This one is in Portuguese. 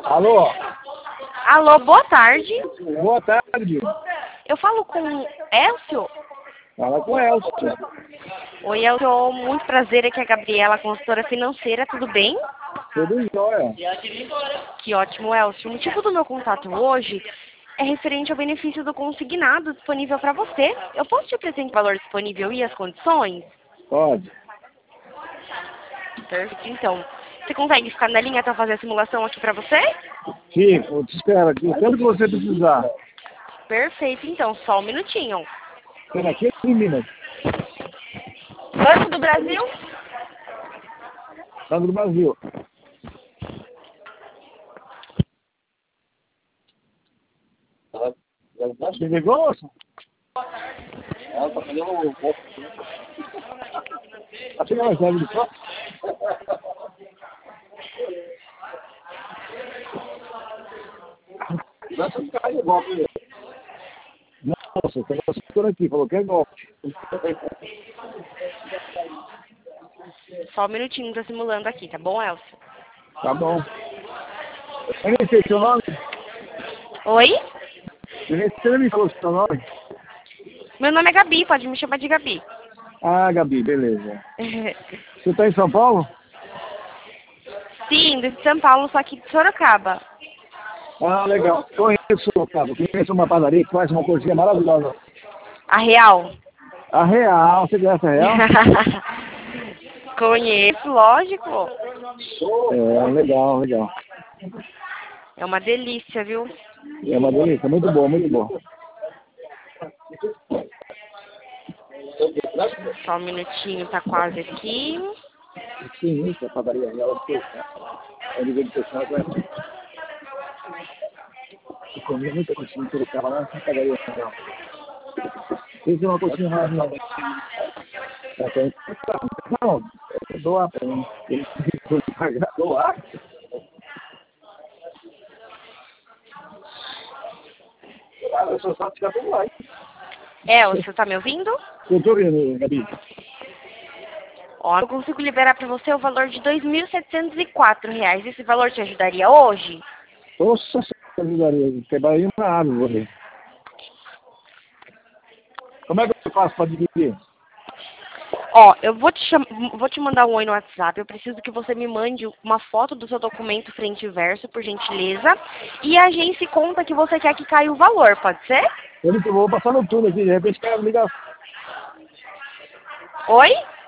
Alô? Alô, boa tarde. Boa tarde. Eu falo com Elcio? Fala com o Elcio. Oi, Elcio. Muito prazer. Aqui é a Gabriela, consultora financeira. Tudo bem? Tudo jóia. Que ótimo, Elcio. O motivo do meu contato hoje é referente ao benefício do consignado disponível para você. Eu posso te apresentar o valor disponível e as condições? Pode. Perfeito. Então, você consegue ficar na linha até eu fazer a simulação aqui para você? Fico, eu te espero aqui. Quando que você precisar? Perfeito. Então, só um minutinho. Espera aqui em Minas. Banco do Brasil? Banco do Brasil. Você ligou, moça? Ela tá fazendo um pouco. Tá chegando mais leve de só? Vai ficar de golpe. Não, moça, tem uma assessora aqui, falou que é golpe. Só um minutinho, tô simulando aqui, tá bom, Elcio? Tá bom. Eu nem sei seu nome. Oi? Você não me falou seu nome? Meu nome é Gabi, pode me chamar de Gabi. Ah, Gabi, beleza. Você tá em São Paulo? Sim, de São Paulo, só que de Sorocaba. Ah, legal. Conheço, cara. Conheço uma padaria que faz uma coisinha maravilhosa. A Real? A Real, você conhece a Real? Conheço, lógico. É, legal, legal. É uma delícia, viu? É uma delícia, muito bom, muito bom. Só um minutinho, tá quase aqui. Sim, isso, a padaria Real. É nível de fechar, vai. Eu comi muita coxinha em Sorocaba lá nessa padaria Real. Fiz uma coxinha maravilhosa. Não, doar pra mim. Ele tem que pagar, doar. Eu só sabe ficar tudo lá, hein? Elcio, tá me ouvindo? Eu tô ouvindo, Gabi. Ó, eu consigo liberar pra você o valor de R$ 2.704. Esse valor te ajudaria hoje? Nossa, você ajudaria. Quebraria uma árvore. Como é que eu faço para dividir? Ó, eu vou te mandar um oi no WhatsApp. Eu preciso que você me mande uma foto do seu documento frente e verso, por gentileza. E a gente conta que você quer que caia o valor, pode ser? Eu vou passar no túnel aqui, de repente quero ligar. Oi?